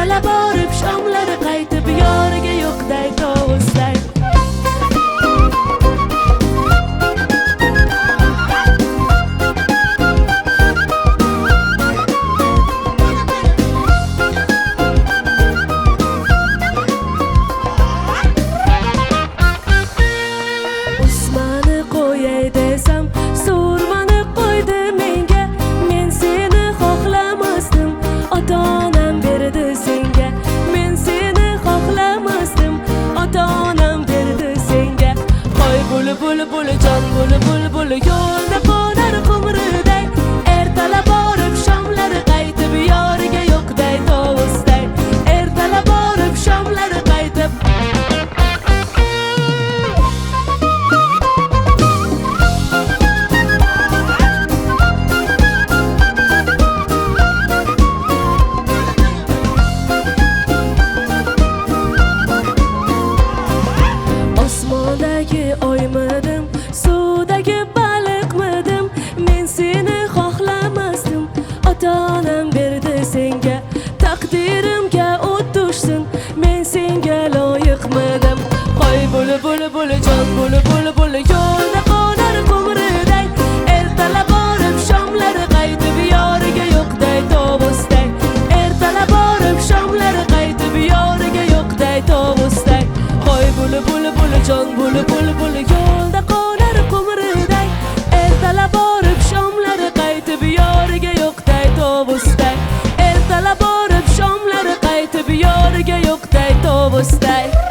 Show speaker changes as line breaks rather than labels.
ertalab borib shomlari qaytib yoriga yo'qday tovusday. Usmani qo'yay desam surmani qo'ydi menga. Men seni xohlamasdim, ota-onam berdi senga. Men seni xohlamasdim, ota-onam berdi senga. Qo'y bul jon bul yo'lda qo'nar qumriday. Ertalab borib shomlari qaytib yoriga yo'qday tovusday. Ertalab borib shomlari qaytib osmondagi oymidim, suvdagi baliqmidim. Men seni xohlamasdim, ota-onam berdi senga. Taqdirimga o't tushsin, men senga loyiqmidim. Qo'y bul jon bul yo'lda qo'nar qumriday. Ertalab borib shomlari qaytib yoriga yo'qday tovusday. Ertalab borib shomlari qaytib yoriga yo'qday tovusday. Qo'y bul jon bul yo'lda qo'nar qumriday. Ertalab borib shomlari qaytib yoriga yo'qday tovusday. Ertalab borib shomlari qaytib yoriga yo'qday tovusday.